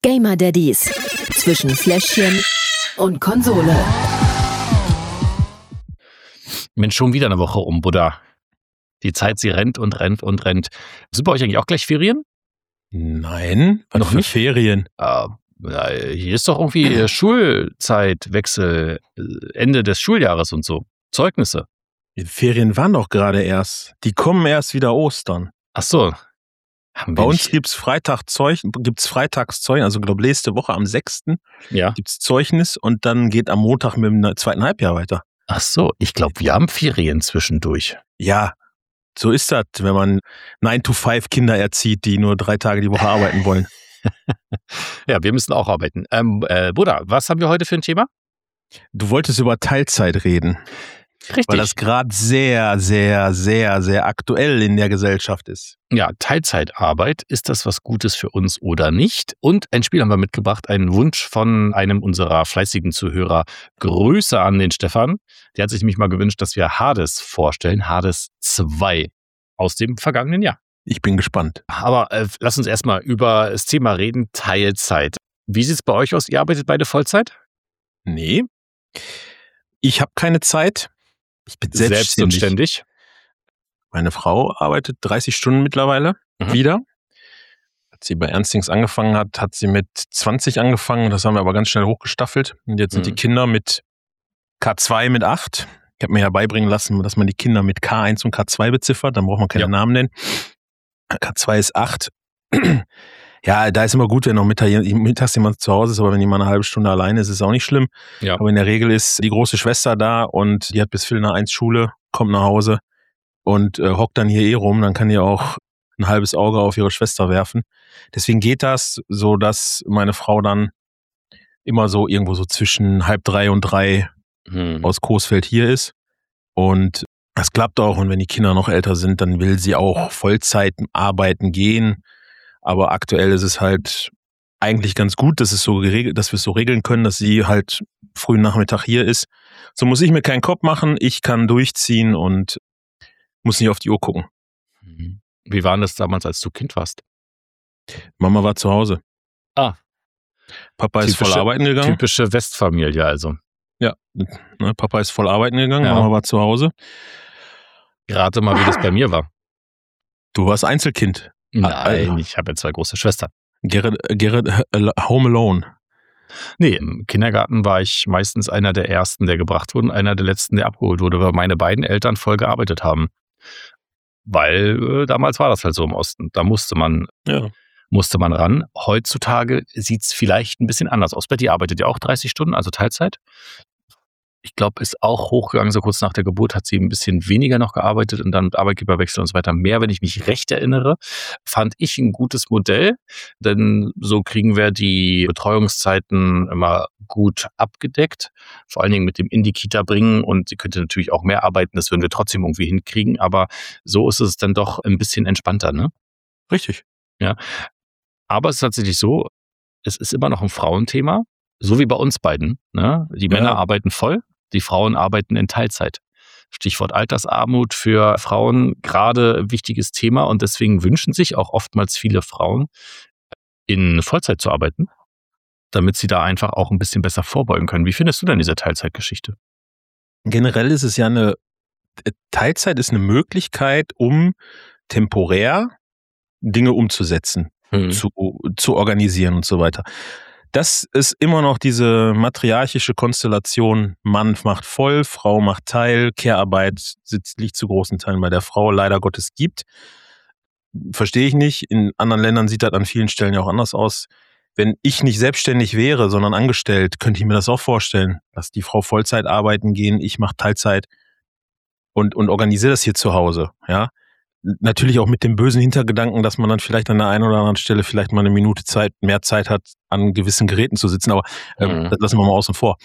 Gamer Daddies zwischen Fläschchen und Konsole. Mensch, schon wieder eine Woche um, Buddha. Die Zeit, sie rennt und rennt und rennt. Sind bei euch eigentlich auch gleich Ferien? Nein, was Noch für nicht? Ferien? Hier ist doch irgendwie Schulzeitwechsel, Ende des Schuljahres und so. Zeugnisse. Die Ferien waren doch gerade erst. Die kommen erst wieder Ostern. Ach so. Haben Bei wir uns nicht- gibt's Freitagszeugnis, also glaube nächste Woche am 6. Ja. gibt's Zeugnis und dann geht am Montag mit dem zweiten Halbjahr weiter. Ach so, ich glaube, wir haben Ferien zwischendurch. Ja, so ist das, wenn man 9-to-5 Kinder erzieht, die nur 3 Tage die Woche arbeiten wollen. Ja, wir müssen auch arbeiten. Buddha, was haben wir heute für ein Thema? Du wolltest über Teilzeit reden, Richtig. weil das gerade sehr, sehr, sehr, sehr aktuell in der Gesellschaft ist. Ja, Teilzeitarbeit, ist das was Gutes für uns oder nicht? Und ein Spiel haben wir mitgebracht, einen Wunsch von einem unserer fleißigen Zuhörer. Grüße an den Stefan. Der hat sich nämlich mal gewünscht, dass wir Hades vorstellen, Hades 2 aus dem vergangenen Jahr. Ich bin gespannt. Aber lass uns erstmal über das Thema reden, Teilzeit. Wie sieht es bei euch aus? Ihr arbeitet beide Vollzeit? Nee, ich habe keine Zeit. Ich bin selbstständig. Meine Frau arbeitet 30 Stunden mittlerweile wieder. Als sie bei Ernstings angefangen hat, hat sie mit 20 angefangen. Das haben wir aber ganz schnell hochgestaffelt. Und jetzt sind die Kinder mit K2 mit 8. Ich habe mir ja beibringen lassen, dass man die Kinder mit K1 und K2 beziffert. Dann braucht man keine Namen nennen. K2 ist 8. Ja, da ist immer gut, wenn noch mittags jemand zu Hause ist, aber wenn jemand eine halbe Stunde alleine ist, ist es auch nicht schlimm. Ja. Aber in der Regel ist die große Schwester da und die hat bis Viertel nach 1 Schule, kommt nach Hause und hockt dann hier rum. Dann kann die auch ein halbes Auge auf ihre Schwester werfen. Deswegen geht das so, dass meine Frau dann immer so irgendwo so zwischen 2:30 und 3 aus Coesfeld hier ist. Und das klappt auch. Und wenn die Kinder noch älter sind, dann will sie auch Vollzeit arbeiten gehen. Aber aktuell ist es halt eigentlich ganz gut, dass es so geregelt, dass wir es so regeln können, dass sie halt frühen Nachmittag hier ist. So muss ich mir keinen Kopf machen. Ich kann durchziehen und muss nicht auf die Uhr gucken. Wie war das damals, als du Kind warst? Mama war zu Hause. Ah. Papa ist voll arbeiten gegangen. Typische Westfamilie also. Ja, ne, Papa ist voll arbeiten gegangen, Ja. Mama war zu Hause. Rate mal, wie das bei mir war. Du warst Einzelkind. Nein, ich habe ja 2 große Schwestern. Gerrit, Home Alone. Nee, im Kindergarten war ich meistens einer der Ersten, der gebracht wurde und einer der Letzten, der abgeholt wurde, weil meine beiden Eltern voll gearbeitet haben. Weil damals war das halt so im Osten. Da musste man ran. Heutzutage sieht es vielleicht ein bisschen anders aus. Betty arbeitet ja auch 30 Stunden, also Teilzeit. Ich glaube, ist auch hochgegangen, so kurz nach der Geburt hat sie ein bisschen weniger noch gearbeitet und dann mit Arbeitgeberwechsel und so weiter mehr, wenn ich mich recht erinnere. Fand ich ein gutes Modell, denn so kriegen wir die Betreuungszeiten immer gut abgedeckt. Vor allen Dingen mit dem in die Kita bringen und sie könnte natürlich auch mehr arbeiten, das würden wir trotzdem irgendwie hinkriegen, aber so ist es dann doch ein bisschen entspannter, ne? Richtig. Ja. Aber es ist tatsächlich so, es ist immer noch ein Frauenthema, so wie bei uns beiden, ne? Die Männer arbeiten voll, die Frauen arbeiten in Teilzeit. Stichwort Altersarmut für Frauen, gerade ein wichtiges Thema und deswegen wünschen sich auch oftmals viele Frauen, in Vollzeit zu arbeiten, damit sie da einfach auch ein bisschen besser vorbeugen können. Wie findest du denn diese Teilzeitgeschichte? Generell ist es ja Teilzeit ist eine Möglichkeit, um temporär Dinge umzusetzen, zu organisieren und so weiter. Das ist immer noch diese matriarchische Konstellation, Mann macht voll, Frau macht Teil, Care-Arbeit liegt zu großen Teilen bei der Frau, leider Gottes gibt. Verstehe ich nicht. In anderen Ländern sieht das an vielen Stellen ja auch anders aus. Wenn ich nicht selbstständig wäre, sondern angestellt, könnte ich mir das auch vorstellen, dass die Frau Vollzeit arbeiten gehen, ich mache Teilzeit und organisiere das hier zu Hause, ja. Natürlich auch mit dem bösen Hintergedanken, dass man dann vielleicht an der einen oder anderen Stelle vielleicht mal eine Minute mehr Zeit hat, an gewissen Geräten zu sitzen, aber das lassen wir mal außen vor.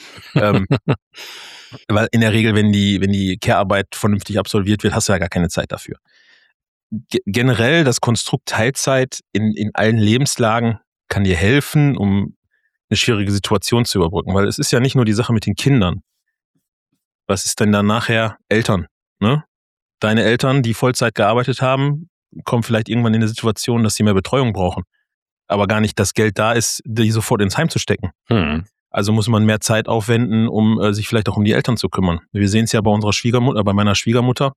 Weil in der Regel, wenn die Care-Arbeit vernünftig absolviert wird, hast du ja gar keine Zeit dafür. Generell das Konstrukt Teilzeit in allen Lebenslagen kann dir helfen, um eine schwierige Situation zu überbrücken, weil es ist ja nicht nur die Sache mit den Kindern. Was ist denn dann nachher Eltern, ne? Deine Eltern, die Vollzeit gearbeitet haben, kommen vielleicht irgendwann in eine Situation, dass sie mehr Betreuung brauchen. aber gar nicht das Geld da ist, die sofort ins Heim zu stecken. Also muss man mehr Zeit aufwenden, um sich vielleicht auch um die Eltern zu kümmern. Wir sehen es ja bei unserer Schwiegermutter, bei meiner Schwiegermutter,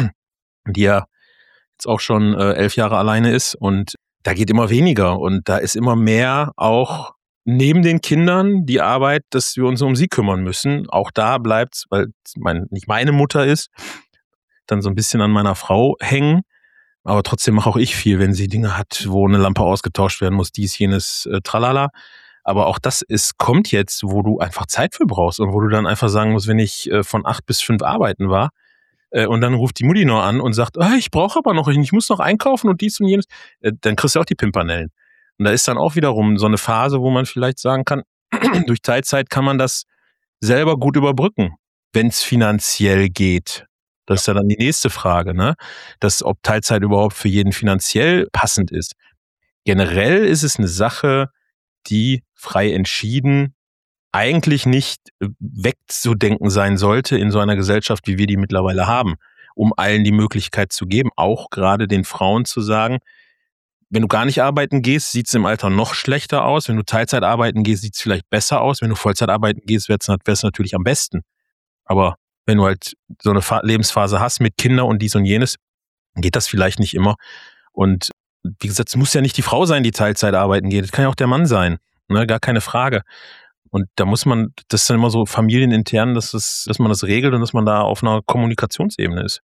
die ja jetzt auch schon 11 Jahre alleine ist, und da geht immer weniger und da ist immer mehr auch neben den Kindern die Arbeit, dass wir uns um sie kümmern müssen. Auch da bleibt's, weil es nicht meine Mutter ist, dann so ein bisschen an meiner Frau hängen. Aber trotzdem mache auch ich viel, wenn sie Dinge hat, wo eine Lampe ausgetauscht werden muss, dies, jenes, tralala. Aber auch das kommt jetzt, wo du einfach Zeit für brauchst und wo du dann einfach sagen musst, wenn ich von 8 bis 5 arbeiten war, und dann ruft die Mutti noch an und sagt, ich brauche aber noch, ich muss noch einkaufen und dies und jenes, dann kriegst du auch die Pimpernellen. Und da ist dann auch wiederum so eine Phase, wo man vielleicht sagen kann, durch Teilzeit kann man das selber gut überbrücken, wenn es finanziell geht. Das ist ja dann die nächste Frage, ne? Ob Teilzeit überhaupt für jeden finanziell passend ist. Generell ist es eine Sache, die frei entschieden eigentlich nicht wegzudenken sein sollte in so einer Gesellschaft, wie wir die mittlerweile haben, um allen die Möglichkeit zu geben, auch gerade den Frauen zu sagen, wenn du gar nicht arbeiten gehst, sieht es im Alter noch schlechter aus. Wenn du Teilzeit arbeiten gehst, sieht es vielleicht besser aus. Wenn du Vollzeit arbeiten gehst, wäre es natürlich am besten. Aber wenn du halt so eine Lebensphase hast mit Kindern und dies und jenes, geht das vielleicht nicht immer. Und wie gesagt, es muss ja nicht die Frau sein, die Teilzeit arbeiten geht. Es kann ja auch der Mann sein, ne? Gar keine Frage. Und da muss man, das ist dann immer so familienintern, dass man das regelt und dass man da auf einer Kommunikationsebene ist.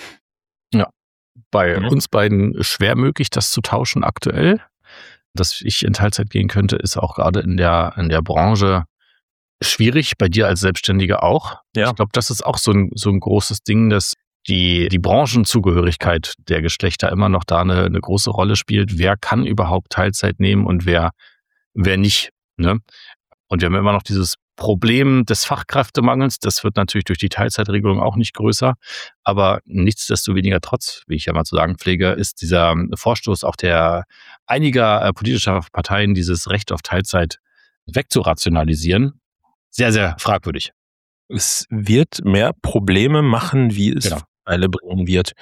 Ja, bei uns beiden schwer möglich, das zu tauschen aktuell. Dass ich in Teilzeit gehen könnte, ist auch gerade in der Branche schwierig, bei dir als Selbstständiger auch. Ja. Ich glaube, das ist auch so ein großes Ding, dass die Branchenzugehörigkeit der Geschlechter immer noch da eine große Rolle spielt. Wer kann überhaupt Teilzeit nehmen und wer nicht, ne? Und wir haben immer noch dieses Problem des Fachkräftemangels. Das wird natürlich durch die Teilzeitregelung auch nicht größer. Aber nichtsdestoweniger trotz, wie ich ja mal zu sagen pflege, ist dieser Vorstoß auch der einiger politischer Parteien, dieses Recht auf Teilzeit wegzurationalisieren, sehr, sehr fragwürdig. Es wird mehr Probleme machen, wie es Vorteile bringen wird.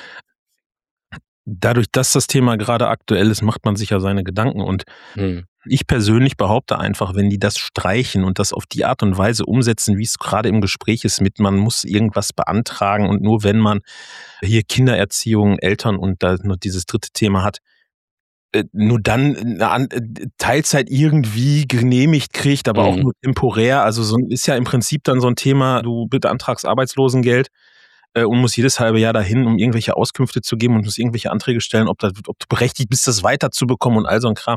Dadurch, dass das Thema gerade aktuell ist, macht man sich ja seine Gedanken. Und ich persönlich behaupte einfach, wenn die das streichen und das auf die Art und Weise umsetzen, wie es gerade im Gespräch ist, man muss irgendwas beantragen und nur wenn man hier Kindererziehung, Eltern und da noch dieses dritte Thema hat, nur dann eine Teilzeit irgendwie genehmigt kriegt, aber auch nur temporär. Also ist ja im Prinzip dann so ein Thema, du beantragst Arbeitslosengeld und musst jedes halbe Jahr dahin, um irgendwelche Auskünfte zu geben und musst irgendwelche Anträge stellen, ob du berechtigt bist, das weiterzubekommen und all so ein Kram.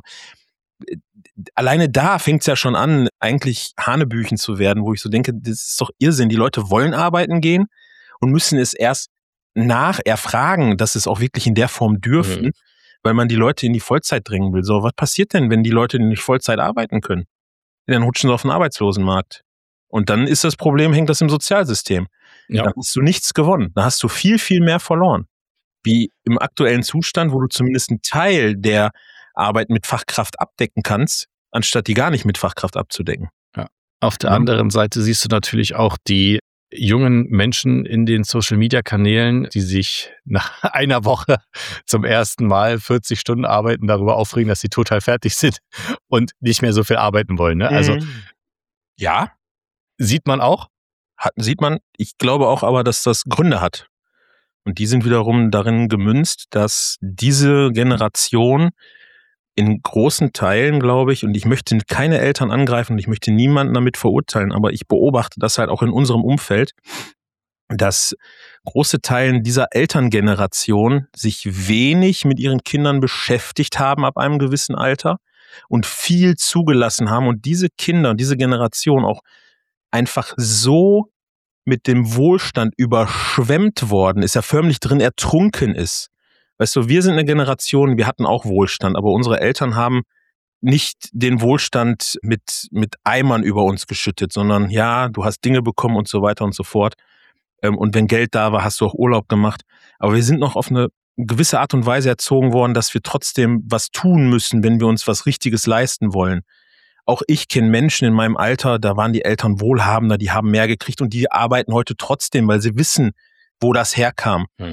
Alleine da fängt es ja schon an, eigentlich Hanebüchen zu werden, wo ich so denke, das ist doch Irrsinn. Die Leute wollen arbeiten gehen und müssen es erst erfragen, dass es auch wirklich in der Form dürfen, weil man die Leute in die Vollzeit drängen will. So, was passiert denn, wenn die Leute nicht Vollzeit arbeiten können? Dann rutschen sie auf den Arbeitslosenmarkt. Und dann ist das Problem, hängt das im Sozialsystem. Ja. Da hast du nichts gewonnen. Da hast du viel, viel mehr verloren. Wie im aktuellen Zustand, wo du zumindest einen Teil der Arbeit mit Fachkraft abdecken kannst, anstatt die gar nicht mit Fachkraft abzudecken. Ja. Auf der anderen Seite siehst du natürlich auch die jungen Menschen in den Social-Media-Kanälen, die sich nach einer Woche zum ersten Mal 40 Stunden arbeiten, darüber aufregen, dass sie total fertig sind und nicht mehr so viel arbeiten wollen. Ne? Also ja, sieht man auch. Sieht man. Ich glaube auch aber, dass das Gründe hat. Und die sind wiederum darin gemünzt, dass diese Generation in großen Teilen, glaube ich, und ich möchte keine Eltern angreifen und ich möchte niemanden damit verurteilen, aber ich beobachte das halt auch in unserem Umfeld, dass große Teile dieser Elterngeneration sich wenig mit ihren Kindern beschäftigt haben ab einem gewissen Alter und viel zugelassen haben und diese Kinder und diese Generation auch einfach so mit dem Wohlstand überschwemmt worden ist, ja förmlich drin ertrunken ist. Weißt du, wir sind eine Generation, wir hatten auch Wohlstand, aber unsere Eltern haben nicht den Wohlstand mit Eimern über uns geschüttet, sondern ja, du hast Dinge bekommen und so weiter und so fort. Und wenn Geld da war, hast du auch Urlaub gemacht. Aber wir sind noch auf eine gewisse Art und Weise erzogen worden, dass wir trotzdem was tun müssen, wenn wir uns was Richtiges leisten wollen. Auch ich kenne Menschen in meinem Alter, da waren die Eltern wohlhabender, die haben mehr gekriegt und die arbeiten heute trotzdem, weil sie wissen, wo das herkam.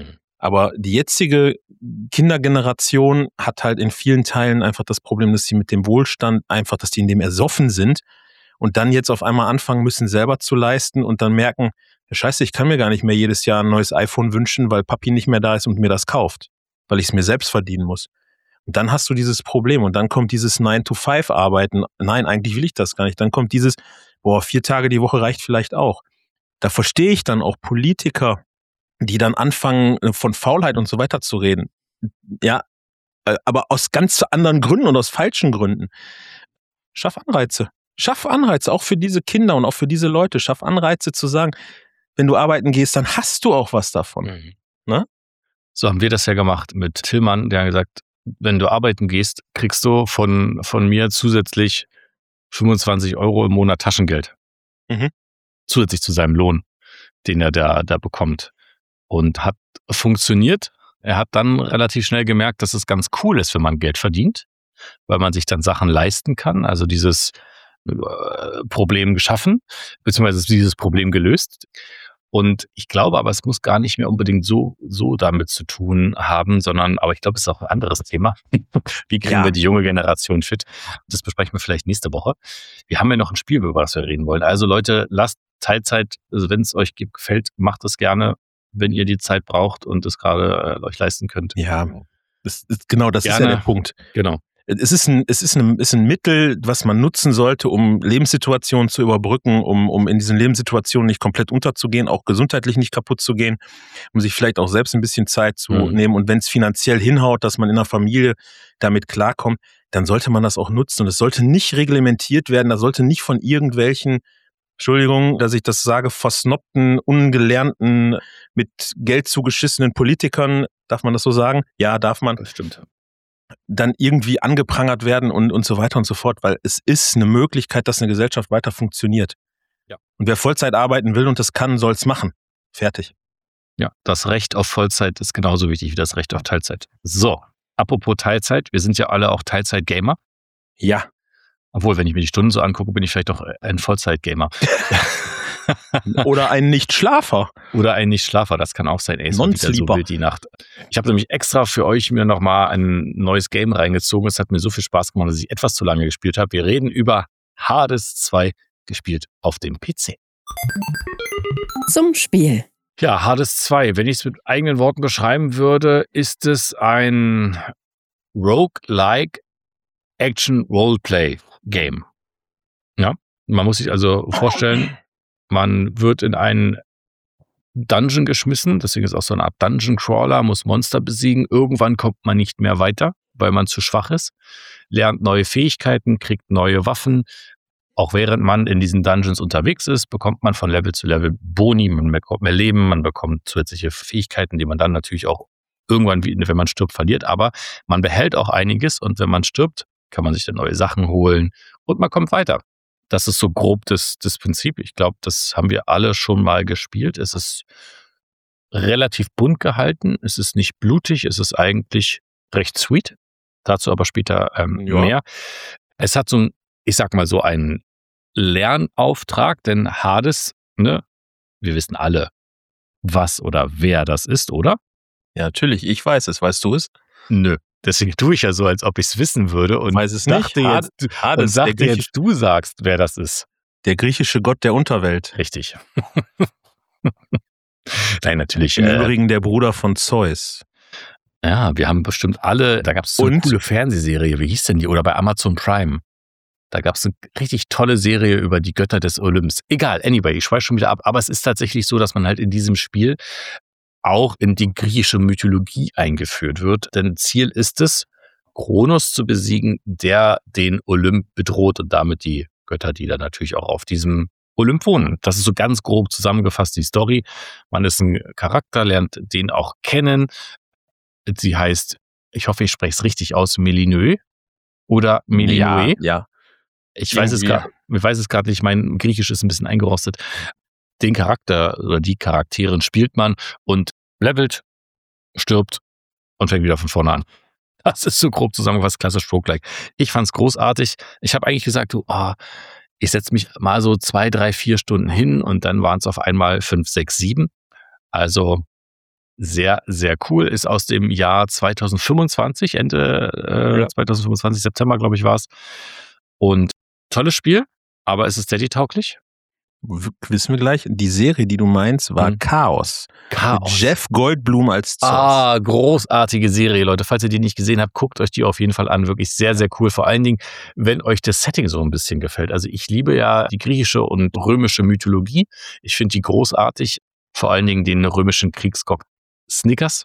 Aber die jetzige Kindergeneration hat halt in vielen Teilen einfach das Problem, dass sie mit dem Wohlstand einfach, dass die in dem ersoffen sind und dann jetzt auf einmal anfangen müssen, selber zu leisten und dann merken, ja, scheiße, ich kann mir gar nicht mehr jedes Jahr ein neues iPhone wünschen, weil Papi nicht mehr da ist und mir das kauft, weil ich es mir selbst verdienen muss. Und dann hast du dieses Problem und dann kommt dieses 9-to-5-Arbeiten. Nein, eigentlich will ich das gar nicht. Dann kommt dieses, 4 Tage die Woche reicht vielleicht auch. Da verstehe ich dann auch Politiker, die dann anfangen, von Faulheit und so weiter zu reden. Ja, aber aus ganz anderen Gründen und aus falschen Gründen. Schaff Anreize. Schaff Anreize, auch für diese Kinder und auch für diese Leute. Schaff Anreize zu sagen, wenn du arbeiten gehst, dann hast du auch was davon. Mhm. Ne? So haben wir das ja gemacht mit Tillmann, der hat gesagt, wenn du arbeiten gehst, kriegst du von mir zusätzlich 25 € im Monat Taschengeld. Mhm. Zusätzlich zu seinem Lohn, den er da bekommt. Und hat funktioniert. Er hat dann relativ schnell gemerkt, dass es ganz cool ist, wenn man Geld verdient, weil man sich dann Sachen leisten kann. Also dieses Problem geschaffen, beziehungsweise dieses Problem gelöst. Und ich glaube aber, es muss gar nicht mehr unbedingt so damit zu tun haben, aber ich glaube, es ist auch ein anderes Thema. Wie kriegen wir die junge Generation fit? Das besprechen wir vielleicht nächste Woche. Wir haben ja noch ein Spiel, über das wir reden wollen. Also Leute, lasst Teilzeit, also wenn es euch gefällt, macht es gerne, wenn ihr die Zeit braucht und es gerade euch leisten könnt. Ja, das ist ja der Punkt. Genau. Es ist ein Mittel, was man nutzen sollte, um Lebenssituationen zu überbrücken, um in diesen Lebenssituationen nicht komplett unterzugehen, auch gesundheitlich nicht kaputt zu gehen, um sich vielleicht auch selbst ein bisschen Zeit zu nehmen. Und wenn es finanziell hinhaut, dass man in der Familie damit klarkommt, dann sollte man das auch nutzen. Und es sollte nicht reglementiert werden, das sollte nicht von irgendwelchen, Entschuldigung, dass ich das sage, versnobten, ungelernten, mit Geld zugeschissenen Politikern, darf man das so sagen? Ja, darf man. Das stimmt. Dann irgendwie angeprangert werden und so weiter und so fort, weil es ist eine Möglichkeit, dass eine Gesellschaft weiter funktioniert. Ja. Und wer Vollzeit arbeiten will und das kann, soll es machen. Fertig. Ja, das Recht auf Vollzeit ist genauso wichtig wie das Recht auf Teilzeit. So, apropos Teilzeit, wir sind ja alle auch Teilzeit-Gamer. Ja. Obwohl, wenn ich mir die Stunden so angucke, bin ich vielleicht doch ein Vollzeit-Gamer. Oder ein Nichtschlafer. Oder ein Nichtschlafer, das kann auch sein. Ey, so wild die Nacht. Ich habe nämlich extra für euch mir nochmal ein neues Game reingezogen. Es hat mir so viel Spaß gemacht, dass ich etwas zu lange gespielt habe. Wir reden über Hades 2, gespielt auf dem PC. Zum Spiel. Ja, Hades 2, wenn ich es mit eigenen Worten beschreiben würde, ist es ein Roguelike Action-Roleplay-Game. Ja, man muss sich also vorstellen, man wird in einen Dungeon geschmissen, deswegen ist auch so eine Art Dungeon-Crawler, muss Monster besiegen. Irgendwann kommt man nicht mehr weiter, weil man zu schwach ist, lernt neue Fähigkeiten, kriegt neue Waffen. Auch während man in diesen Dungeons unterwegs ist, bekommt man von Level zu Level Boni, man bekommt mehr Leben, man bekommt zusätzliche Fähigkeiten, die man dann natürlich auch irgendwann, wenn man stirbt, verliert. Aber man behält auch einiges und wenn man stirbt, kann man sich dann neue Sachen holen und man kommt weiter. Das ist so grob das Prinzip. Ich glaube, das haben wir alle schon mal gespielt. Es ist relativ bunt gehalten. Es ist nicht blutig. Es ist eigentlich recht sweet. Dazu aber später mehr. Es hat so einen Lernauftrag, denn Hades, ne, wir wissen alle, was oder wer das ist, oder? Ja, natürlich. Ich weiß es. Weißt du es? Nö. Deswegen tue ich ja so, als ob ich es wissen würde und weiß es nicht. Dachte jetzt, du sagst, wer das ist. Der griechische Gott der Unterwelt. Richtig. Nein, natürlich. Im Übrigen der Bruder von Zeus. Ja, wir haben bestimmt alle, da gab es so eine coole Fernsehserie, wie hieß denn die? Oder bei Amazon Prime. Da gab es eine richtig tolle Serie über die Götter des Olymps. Egal, anyway, ich schweife schon wieder ab. Aber es ist tatsächlich so, dass man halt in diesem Spiel auch in die griechische Mythologie eingeführt wird. Denn Ziel ist es, Kronos zu besiegen, der den Olymp bedroht und damit die Götter, die dann natürlich auch auf diesem Olymp wohnen. Das ist so ganz grob zusammengefasst die Story. Man ist ein Charakter, lernt den auch kennen. Sie heißt, ich hoffe, ich spreche es richtig aus, Melinö oder Melinoi. Ja. Ich weiß es gerade nicht, mein Griechisch ist ein bisschen eingerostet. Den Charakter oder die Charaktere spielt man und levelt, stirbt und fängt wieder von vorne an. Das ist so grob zusammengefasst, klassisch Roguelike. Ich fand's großartig. Ich habe eigentlich gesagt, ich setze mich mal so 2, 3, 4 Stunden hin und dann waren es auf einmal 5, 6, 7. Also sehr, sehr cool. Ist aus dem Jahr 2025, Ende 2025, September, glaube ich, war es. Und tolles Spiel, aber es ist Steady-tauglich. Wissen wir gleich. Die Serie, die du meinst, war Chaos. Mit Jeff Goldblum als Zoss. Großartige Serie, Leute. Falls ihr die nicht gesehen habt, guckt euch die auf jeden Fall an. Wirklich sehr, sehr cool. Vor allen Dingen, wenn euch das Setting so ein bisschen gefällt. Also ich liebe ja die griechische und römische Mythologie. Ich finde die großartig. Vor allen Dingen den römischen Kriegsgott Snickers.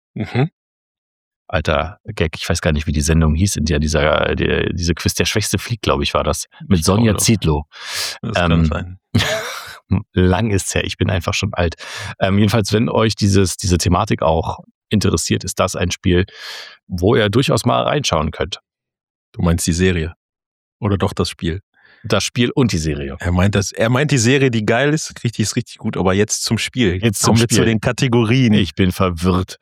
Alter Gag, ich weiß gar nicht, wie die Sendung hieß, in der diese Quiz, der Schwächste fliegt, glaube ich, war das. Mit Sonja Zietlow. Das kann sein. Lang ist's her, ich bin einfach schon alt. Jedenfalls, wenn euch diese Thematik auch interessiert, ist das ein Spiel, wo ihr durchaus mal reinschauen könnt. Du meinst die Serie? Oder doch das Spiel? Das Spiel und die Serie. Er meint die Serie, die geil ist, ist richtig gut, aber jetzt zum Spiel. Kommen wir zu den Kategorien. Ich bin verwirrt.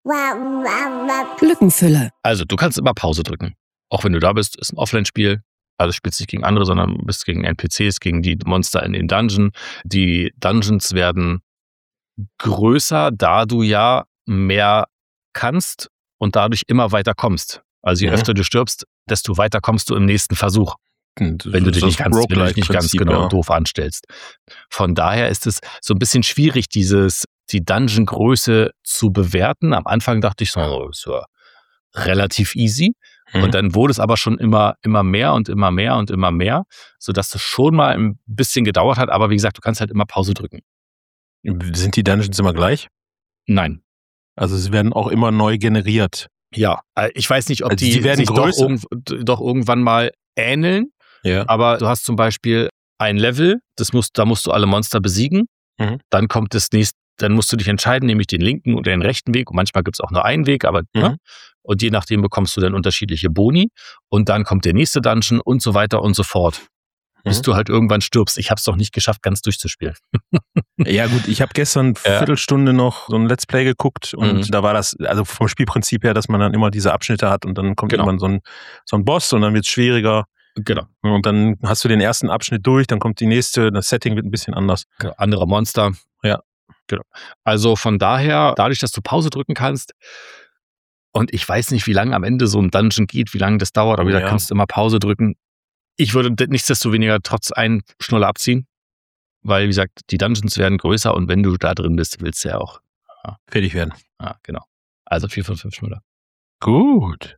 Lückenfüller. Also, du kannst immer Pause drücken. Auch wenn du da bist, ist ein Offline-Spiel. Also spielst nicht gegen andere, sondern bist gegen NPCs, gegen die Monster in den Dungeon. Die Dungeons werden größer, da du ja mehr kannst und dadurch immer weiter kommst. Also je öfter du stirbst, desto weiter kommst du im nächsten Versuch. Wenn du dich nicht ganz genau doof anstellst. Von daher ist es so ein bisschen schwierig, die Dungeon-Größe zu bewerten. Am Anfang dachte ich so, ist ja relativ easy. Und dann wurde es aber schon immer mehr und immer mehr und immer mehr, sodass das schon mal ein bisschen gedauert hat. Aber wie gesagt, du kannst halt immer Pause drücken. Sind die Dungeons immer gleich? Nein. Also sie werden auch immer neu generiert. Ja, ich weiß nicht, ob also die werden sich doch irgendwann mal ähneln. Ja. Aber du hast zum Beispiel ein Level, da musst du alle Monster besiegen. Dann kommt das nächste, dann musst du dich entscheiden, nämlich den linken oder den rechten Weg. Und manchmal gibt es auch nur einen Weg, aber und je nachdem bekommst du dann unterschiedliche Boni. Und dann kommt der nächste Dungeon und so weiter und so fort. Bis du halt irgendwann stirbst. Ich habe es doch nicht geschafft, ganz durchzuspielen. Ja gut, ich habe gestern eine Viertelstunde noch so ein Let's Play geguckt und da war das, also vom Spielprinzip her, dass man dann immer diese Abschnitte hat und dann kommt irgendwann so ein Boss und dann wird es schwieriger. Genau. Und dann hast du den ersten Abschnitt durch, dann kommt die nächste, das Setting wird ein bisschen anders. Genau. Andere Monster. Ja. Genau. Also von daher, dadurch, dass du Pause drücken kannst, und ich weiß nicht, wie lange am Ende so ein Dungeon geht, wie lange das dauert, aber da kannst du immer Pause drücken. Ich würde nichtsdestoweniger trotz einen Schnuller abziehen, weil, wie gesagt, die Dungeons werden größer und wenn du da drin bist, willst du ja auch fertig werden. Ja, genau. Also 4 von 5 Schnuller. Gut.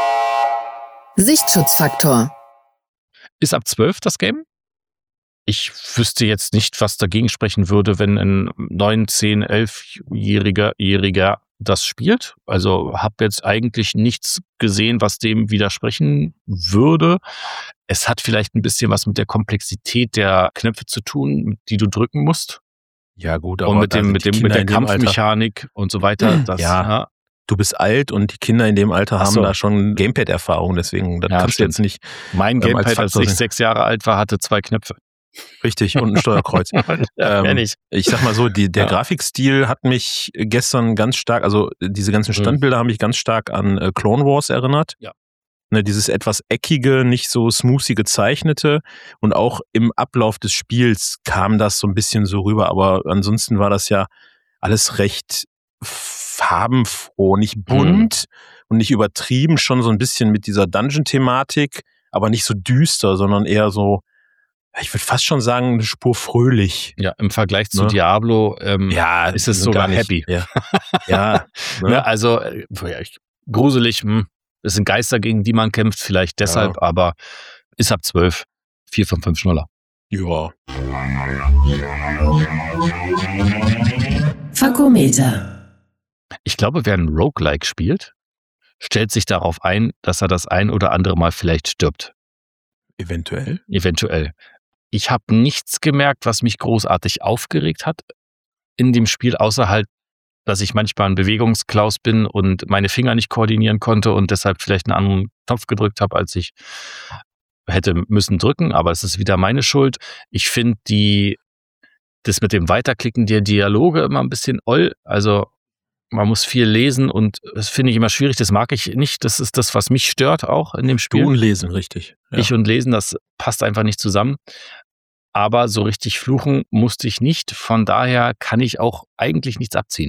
Sichtschutzfaktor. Ist ab 12 das Game? Ich wüsste jetzt nicht, was dagegen sprechen würde, wenn ein 9, 10, 11-Jähriger das spielt. Also habe jetzt eigentlich nichts gesehen, was dem widersprechen würde. Es hat vielleicht ein bisschen was mit der Komplexität der Knöpfe zu tun, die du drücken musst. Ja gut, aber und mit der Kampfmechanik und so weiter. Du bist alt und die Kinder in dem Alter haben da schon Gamepad-Erfahrung, deswegen das kannst du jetzt nicht. Mein Gamepad, als ich 6 Jahre alt war, hatte 2 Knöpfe. Richtig, und ein Steuerkreuz. Ich sag mal so, der Grafikstil hat mich gestern ganz stark, also diese ganzen Standbilder haben mich ganz stark an Clone Wars erinnert. Ja. Ne, dieses etwas eckige, nicht so smoothie gezeichnete und auch im Ablauf des Spiels kam das so ein bisschen so rüber, aber ansonsten war das ja alles recht farbenfroh, nicht bunt und nicht übertrieben, schon so ein bisschen mit dieser Dungeon-Thematik, aber nicht so düster, sondern eher so, ich würde fast schon sagen, eine Spur fröhlich. Ja, im Vergleich zu Diablo ist es sogar happy. Ja. Ne? Also gruselig, es sind Geister, gegen die man kämpft, vielleicht deshalb, aber ist ab 12. 4 von 5 Schnuller. Ja. Fakometer. Ich glaube, wer ein Roguelike spielt, stellt sich darauf ein, dass er das ein oder andere Mal vielleicht stirbt. Eventuell. Ich habe nichts gemerkt, was mich großartig aufgeregt hat in dem Spiel, außer halt, dass ich manchmal ein Bewegungsklaus bin und meine Finger nicht koordinieren konnte und deshalb vielleicht einen anderen Knopf gedrückt habe, als ich hätte müssen drücken, aber es ist wieder meine Schuld. Ich finde das mit dem Weiterklicken der Dialoge immer ein bisschen oll, also man muss viel lesen und das finde ich immer schwierig, das mag ich nicht, das ist das, was mich stört auch in dem Spiel. Du und Lesen, richtig. Ja. Ich und Lesen, das passt einfach nicht zusammen. Aber so richtig fluchen musste ich nicht, von daher kann ich auch eigentlich nichts abziehen.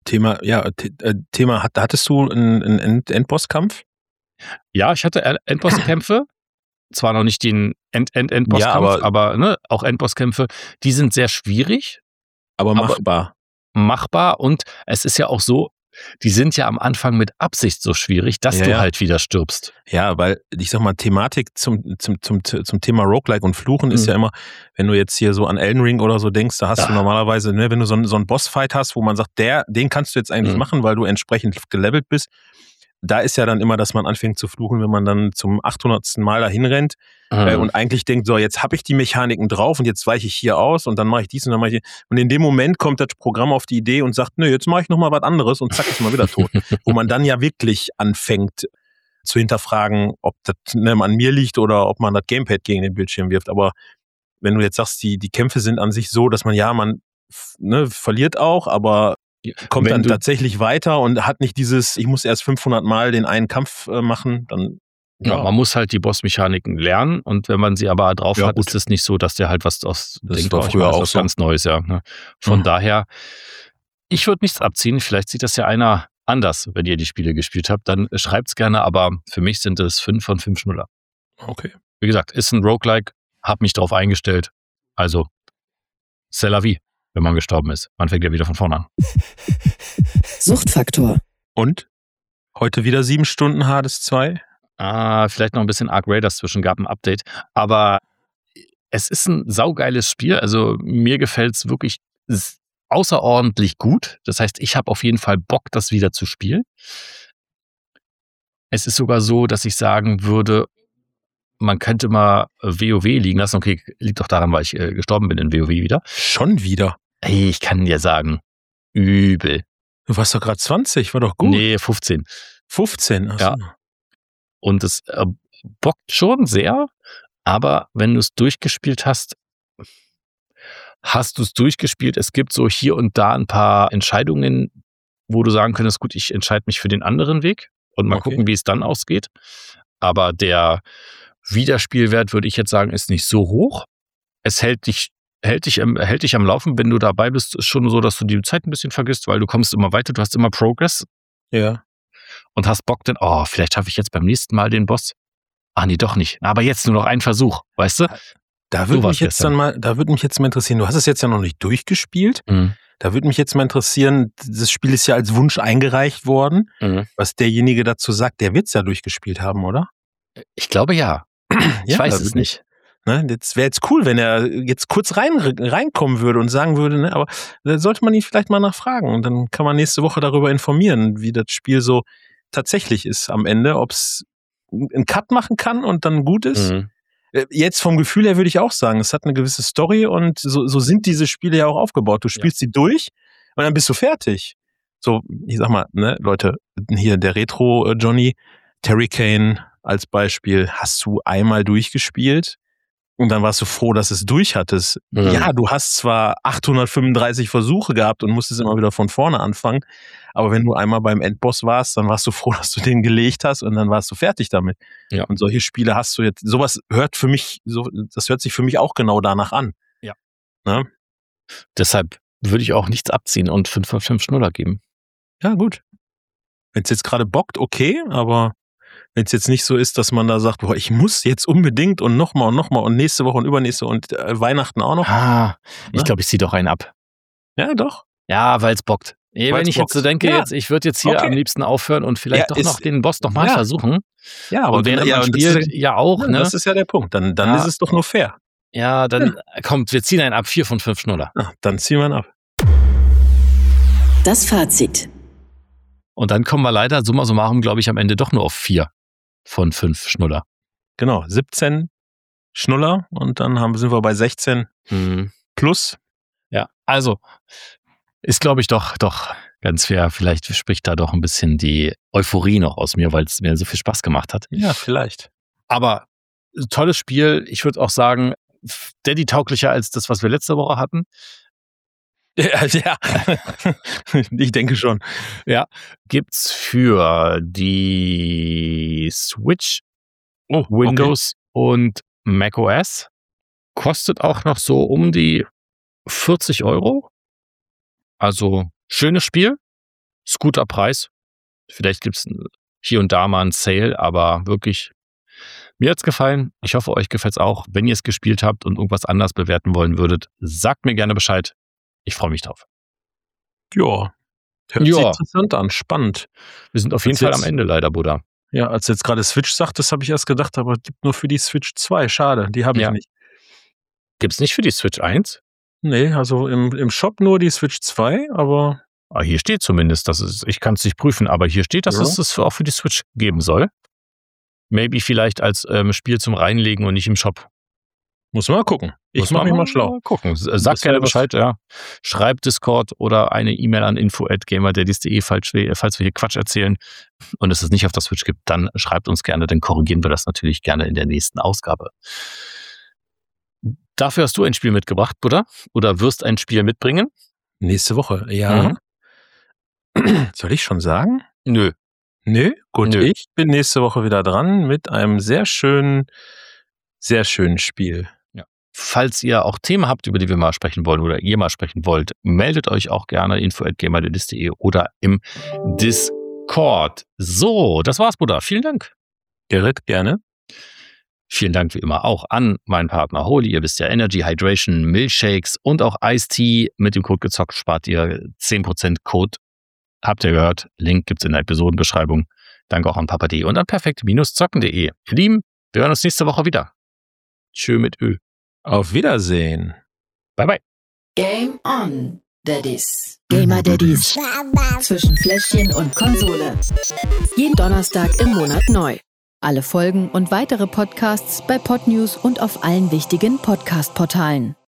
hattest du einen Endbosskampf? Ja, ich hatte Endbosskämpfe. Zwar noch nicht den Endbosskampf, aber ne, auch Endbosskämpfe. Die sind sehr schwierig. Aber machbar. Machbar, und es ist ja auch so, die sind ja am Anfang mit Absicht so schwierig, dass du halt wieder stirbst. Ja, weil ich sag mal, Thematik zum Thema Roguelike und Fluchen ist ja immer, wenn du jetzt hier so an Elden Ring oder so denkst, da hast du normalerweise, ne, wenn du so einen Bossfight hast, wo man sagt, den kannst du jetzt eigentlich machen, weil du entsprechend gelevelt bist. Da ist ja dann immer, dass man anfängt zu fluchen, wenn man dann zum 800. Mal dahin rennt und eigentlich denkt, so, jetzt habe ich die Mechaniken drauf und jetzt weiche ich hier aus und dann mache ich dies und dann mache ich dies. Und in dem Moment kommt das Programm auf die Idee und sagt, nö, jetzt mache ich nochmal was anderes und zack, ist mal wieder tot. Wo man dann ja wirklich anfängt zu hinterfragen, ob das an mir liegt oder ob man das Gamepad gegen den Bildschirm wirft. Aber wenn du jetzt sagst, die Kämpfe sind an sich so, dass man verliert auch, aber kommt dann tatsächlich weiter und hat nicht dieses, ich muss erst 500 Mal den einen Kampf machen, dann... Ja, man muss halt die Bossmechaniken lernen, und wenn man sie aber drauf hat, ist es nicht so, dass der halt was aus denkt, war früher auch so ganz Neues, ja. Ne? Von daher, ich würde nichts abziehen, vielleicht sieht das ja einer anders, wenn ihr die Spiele gespielt habt, dann schreibt's gerne, aber für mich sind es 5 von 5 Schnuller. Okay. Wie gesagt, ist ein Roguelike, hab mich drauf eingestellt, also c'est la vie, wenn man gestorben ist. Man fängt ja wieder von vorne an. Suchtfaktor. Und? Heute wieder 7 Stunden Hades 2? Vielleicht noch ein bisschen Ark Raiders zwischen, gab ein Update. Aber es ist ein saugeiles Spiel. Also mir gefällt es wirklich außerordentlich gut. Das heißt, ich habe auf jeden Fall Bock, das wieder zu spielen. Es ist sogar so, dass ich sagen würde, man könnte mal WoW liegen lassen. Okay, liegt doch daran, weil ich gestorben bin in WoW wieder. Schon wieder? Ey, ich kann dir sagen, übel. Du warst doch gerade 20, war doch gut. Nee, 15. 15, achso. Ja. Und es bockt schon sehr, aber wenn du es durchgespielt hast, hast du es durchgespielt. Es gibt so hier und da ein paar Entscheidungen, wo du sagen könntest, gut, ich entscheide mich für den anderen Weg und mal gucken, wie es dann ausgeht. Aber der Wiederspielwert, würde ich jetzt sagen, ist nicht so hoch. Es hält dich am Laufen, wenn du dabei bist, ist schon so, dass du die Zeit ein bisschen vergisst, weil du kommst immer weiter, du hast immer Progress. Ja. Und hast Bock denn, vielleicht schaffe ich jetzt beim nächsten Mal den Boss. Nee, doch nicht. Aber jetzt nur noch ein Versuch, weißt du? Da würde mich jetzt mal interessieren, du hast es jetzt ja noch nicht durchgespielt. Da würde mich jetzt mal interessieren, das Spiel ist ja als Wunsch eingereicht worden, was derjenige dazu sagt, der wird es ja durchgespielt haben, oder? Ich glaube ja. Ich weiß es nicht. Ne, das wäre jetzt cool, wenn er jetzt kurz reinkommen würde und sagen würde, ne, aber da sollte man ihn vielleicht mal nachfragen und dann kann man nächste Woche darüber informieren, wie das Spiel so tatsächlich ist am Ende, ob es einen Cut machen kann und dann gut ist. Jetzt vom Gefühl her würde ich auch sagen, es hat eine gewisse Story und so sind diese Spiele ja auch aufgebaut. Du spielst sie durch und dann bist du fertig. So, ich sag mal, ne, Leute, hier der Retro-Johnny, Terry Kane als Beispiel, hast du einmal durchgespielt und dann warst du froh, dass es durch hattest. Ja, du hast zwar 835 Versuche gehabt und musstest immer wieder von vorne anfangen, aber wenn du einmal beim Endboss warst, dann warst du froh, dass du den gelegt hast und dann warst du fertig damit. Ja. Und solche Spiele hast du jetzt, das hört sich für mich auch genau danach an. Ja. Ne? Deshalb würde ich auch nichts abziehen und 5 von 5 Schnuller geben. Ja, gut. Wenn es jetzt gerade bockt, okay, aber wenn es jetzt nicht so ist, dass man da sagt, boah, ich muss jetzt unbedingt und nochmal und nächste Woche und übernächste und Weihnachten auch noch. Ich glaube, ich ziehe doch einen ab. Ja, doch. Ja, weil es bockt. Wenn ich jetzt so denke, ich würde jetzt hier am liebsten aufhören und vielleicht doch noch den Boss nochmal versuchen. Ja, aber und während man spielt, ja auch. Ne? Das ist ja der Punkt. Dann ist es doch nur fair. Ja, dann kommt, wir ziehen einen ab, 4 von 5 Schnuller. Dann ziehen wir einen ab. Das Fazit. Und dann kommen wir leider summa summarum, glaube ich, am Ende doch nur auf 4 von 5 Schnuller. Genau, 17 Schnuller und dann sind wir bei 16 plus. Ja, also ist, glaube ich, doch ganz fair. Vielleicht spricht da doch ein bisschen die Euphorie noch aus mir, weil es mir so viel Spaß gemacht hat. Ja, vielleicht. Aber tolles Spiel. Ich würde auch sagen, Daddy-tauglicher als das, was wir letzte Woche hatten. Ja, ich denke schon. Ja, gibt's für die Switch, Windows und macOS. Kostet auch noch so um die 40 €. Also schönes Spiel. Ist guter Preis. Vielleicht gibt es hier und da mal einen Sale, aber wirklich, mir hat's gefallen. Ich hoffe, euch gefällt's auch. Wenn ihr es gespielt habt und irgendwas anders bewerten wollen würdet, sagt mir gerne Bescheid. Ich freue mich drauf. Ja, hört sich interessant an, spannend. Wir sind auf jeden Fall am Ende leider, Buddha. Ja, als du jetzt gerade Switch sagtest, habe ich erst gedacht, aber es gibt nur für die Switch 2. Schade, die habe ich nicht. Gibt's nicht für die Switch 1? Nee, also im Shop nur die Switch 2, aber... Hier steht zumindest, ich kann es nicht prüfen, aber hier steht, dass es auch für die Switch geben soll. Maybe vielleicht als Spiel zum Reinlegen und nicht im Shop. Muss man mal gucken. Ich mache mich mal schlau. Gucken. Sagt gerne Bescheid, ja. Schreibt Discord oder eine E-Mail an info@gamerdaddies.de, falls wir hier Quatsch erzählen und es nicht auf der Switch gibt, dann schreibt uns gerne, dann korrigieren wir das natürlich gerne in der nächsten Ausgabe. Dafür hast du ein Spiel mitgebracht, Buddha? Oder wirst ein Spiel mitbringen? Nächste Woche, ja. Soll ich schon sagen? Nö. Gut, ich bin nächste Woche wieder dran mit einem sehr schönen Spiel. Ja. Falls ihr auch Themen habt, über die wir mal sprechen wollen oder ihr mal sprechen wollt, meldet euch auch gerne info@gamerdaddies.de oder im Discord. So, das war's, Buddha. Vielen Dank. Gerrit, gerne. Vielen Dank wie immer auch an meinen Partner Holy. Ihr wisst ja, Energy, Hydration, Milkshakes und auch Iced Tea. Mit dem Code gezockt spart ihr 10% Code. Habt ihr gehört? Link gibt's in der Episodenbeschreibung. Danke auch an Papa.de und an perfekt-zocken.de. Ihr Lieben, wir hören uns nächste Woche wieder. Tschö mit Ö. Auf Wiedersehen. Bye bye. Game on, Daddies. Gamer Daddies. Zwischen Fläschchen und Konsole. Jeden Donnerstag im Monat neu. Alle Folgen und weitere Podcasts bei Podnews und auf allen wichtigen Podcast-Portalen.